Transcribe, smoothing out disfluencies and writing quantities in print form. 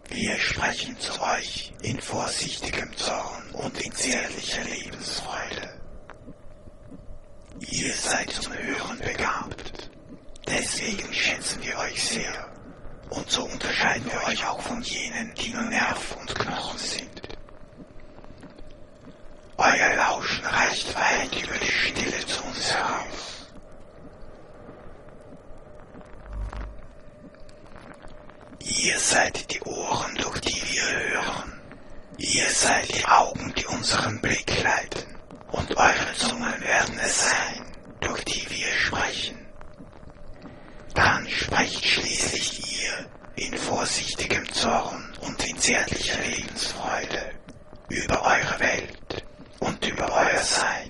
Wir sprechen zu euch in vorsichtigem Zorn und in zärtlicher Lebensfreude. Ihr seid zum Hören begabt, deswegen schätzen wir euch sehr, und so unterscheiden wir euch auch von jenen, die nur Nerv und Knochen sind. Euer Lauschen reicht weit über die Stille zu uns heraus. Ihr seid die Ohren, durch die wir hören. Ihr seid die Augen, die unseren Blick leiten. Und eure Zungen werden es sein, durch die wir sprechen. Dann sprecht schließlich ihr in vorsichtigem Zorn und in zärtlicher Lebensfreude über eure Welt und über euer Sein.